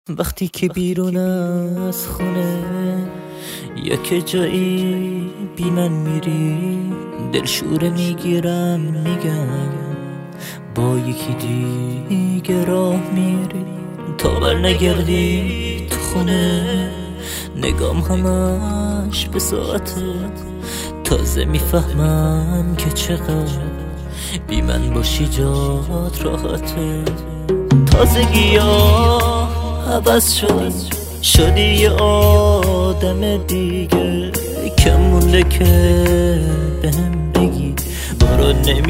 وقتی که بیرون از خونه یا که جایی بی من میری، دلشوره میگیرم میگم با یکی دیگه راه میری، تا بر نگردی تو خونه نگام همش به ساعته، تازه میفهمم که چقدر بی من باشی جات راحته. تازگی ها عوض شدی یه آدم دیگه، کم مونده که بهم بگی برو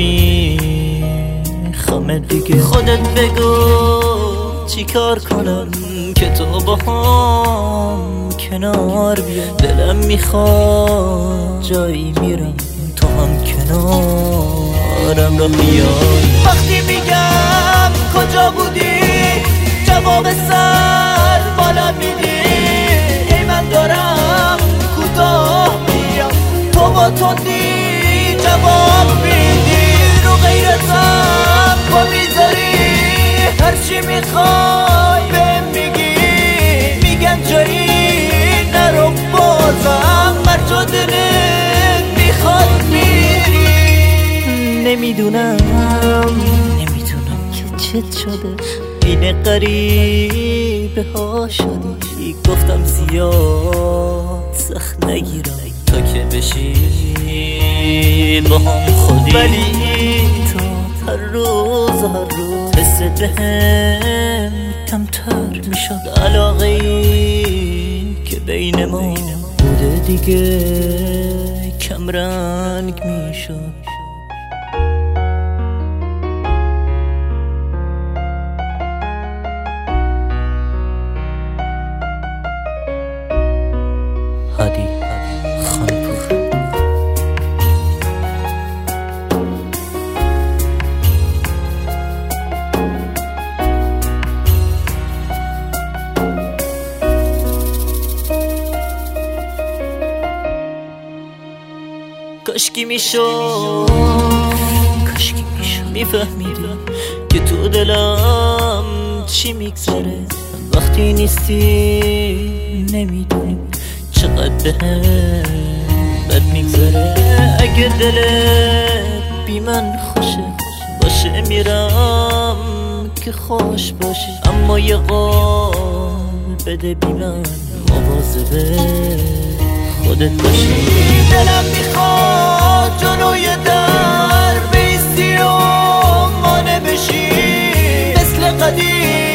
نمیخوام دیگه. خودت بگو چی کار کنم که تو با هم کنار بیا، دلم میخواد جایی میرم تو هم کنارم را بیای. وقتی میگم کجا بودی جواب سر بالا میدی، ای من دارم کوتاه میام تو با تندی جواب میدی، رو غیرتم پا میذاری هرچی میخوای بهم میگی، میگن جایی نرو بازم هر جا دلت میخواد میری. نمیدونم که چت شده این غریبه ها شدی، گفتم زیاد سخت نگیرم تا که بشی با هم خودی، ولی تا هر روز حس بهم کمتر میشد. علاقه ای که بین ما بوده دیگه کم رنگ میشد. هادی خانپور. کاشکی میشد میفهمیدی که تو دلم چی میگذره، وقتی نیستی نمیدونی چقدر بهم بد میگذره. اگه دلت بی من خوشه باشه میرم که خوش باشه، اما یه قول بده بی من مواظب خودت باشی. دلم میخواد جلوی در بیستی و مانع بشی مثل قدیم